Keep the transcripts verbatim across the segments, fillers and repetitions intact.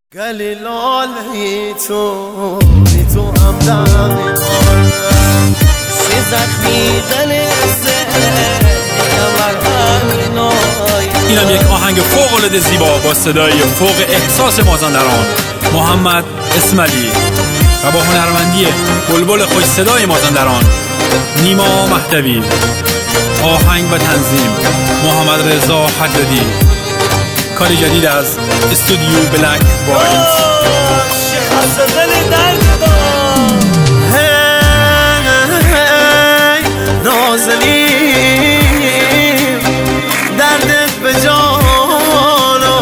گلی لاله تو بی تو همدم سی زخمی دلسته اینم یک آهنگ فوق العاده زیبا با صدای فوق احساس مازندران محمد اسماعیلی و با هنرمندی بلبل خوش صدای مازندران نیما مهدوی. آهنگ و تنظیم محمد رضا حدادی. کاری جدید از استودیو بلک وایلد. نازنین دردت به جانو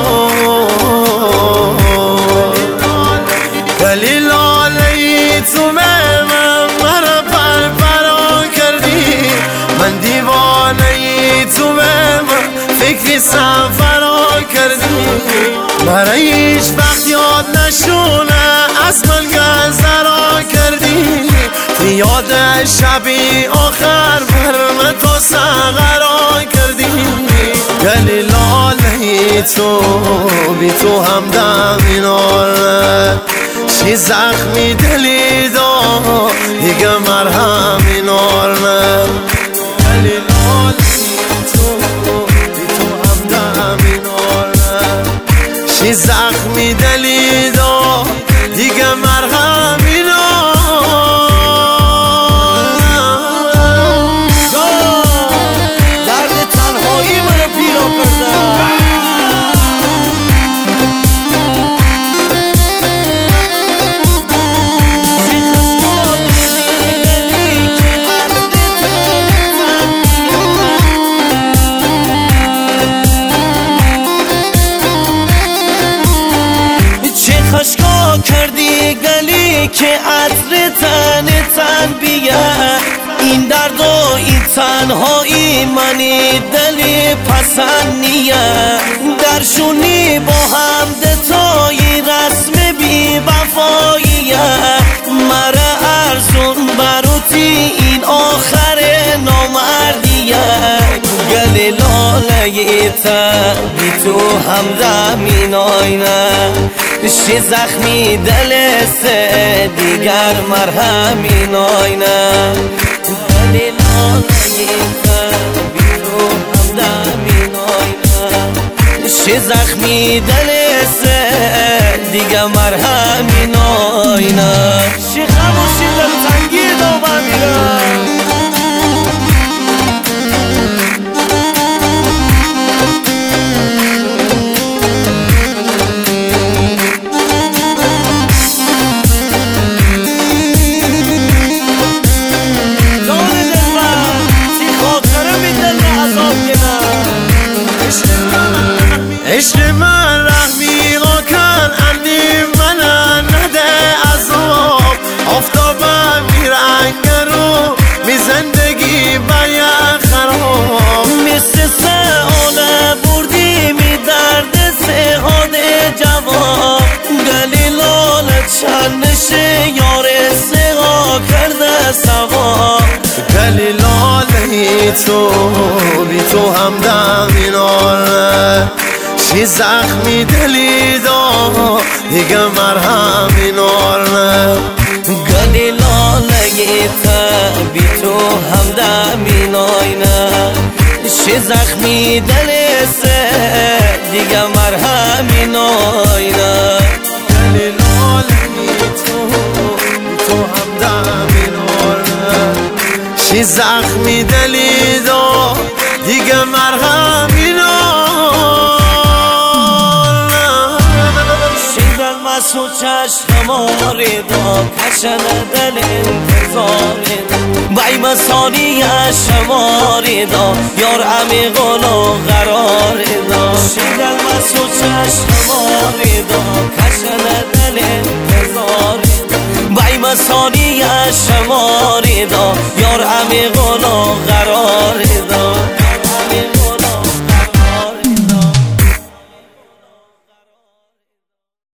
ولی لاله تو من مرا پر پرا کردی، من دیوانه تو من فکری سفرا کردی، برای هیچ وقت یاد نشونه از من گذرا کردی، یاد شبی آخر برم تو سغرا کردی. گلی لاله تو بی تو همدم ایناره چی زخمی دلی دا دیگه مرهم ایناره. گلی لاله تو بی تو همدم ایناره چی زخمی دلی دا دیگه مرهم ایناره. کردی گلی که عطر تن تن بیه، این درد و این تنهایی منی دلی پسند نیه، درشونی با هم دتایی رسم بی وفاییه، مره ارزون بروتی این آخر نامردیه. گلی لاله تن بی تو همدم این آینه شی زخمی دلسته دیگر مرهمی ناینه. گلی لاله تن بی تو همدمی ناینه شی زخمی دلسته دیگر مرهمی ناینه. شی خموشی دلتنگی دوباره میره عشق من رحمی کن انی من نده عذاب، آفتابم میرنگ رو می زندگی باید خراب، مثل سعاله بردی می درد سهاد جواب. گلی لاله چندشه یار سها کرده سوا. گلی لاله تو بی تو همدم ایناره چی زخمی دلی دا دیگه مرهم ایناره. گلی لاله تن بی تو همدم این آینه چی زخمی دلسته دیگه مرهم این آینه. گلی لاله تو بی تو همدم ایناره چی زخمی دلی دا دیگه مرهم ایناره. سو چشم ماری دا کشن دل انتظاری دا بایم ثانی شماری دا یار عمیقانو قراری دا. شیدل مسو چشم ماری دا کشن دل انتظاری دا بایم ثانی شماری دا یار عمیقانو قراری دا.